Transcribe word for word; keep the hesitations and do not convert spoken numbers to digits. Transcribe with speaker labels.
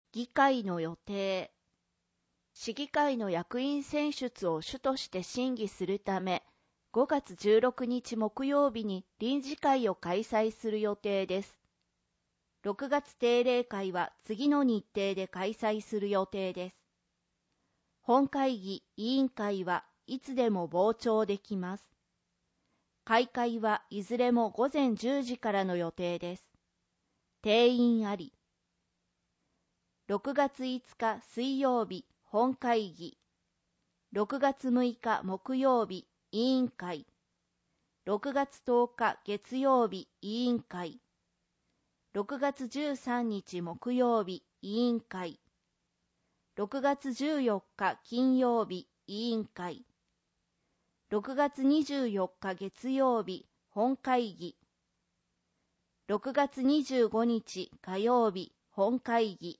Speaker 1: 議会の予定。市議会の役員選出を主として審議するため、ごがつじゅうろくにち木曜日に臨時会を開催する予定です。ろくがつ定例会は次の日程で開催する予定です。本会議委員会はいつでも傍聴できます。開会はいずれもごぜんじゅうじからの予定です。定員あり。ろくがついつか水曜日本会議。ろくがつむいか木曜日委員会。ろくがつとおか月曜日委員会。ろくがつじゅうさんにち木曜日委員会。ろくがつじゅうよっか金曜日委員会。ろくがつにじゅうよっか月曜日本会議。ろくがつにじゅうごにち火曜日本会議。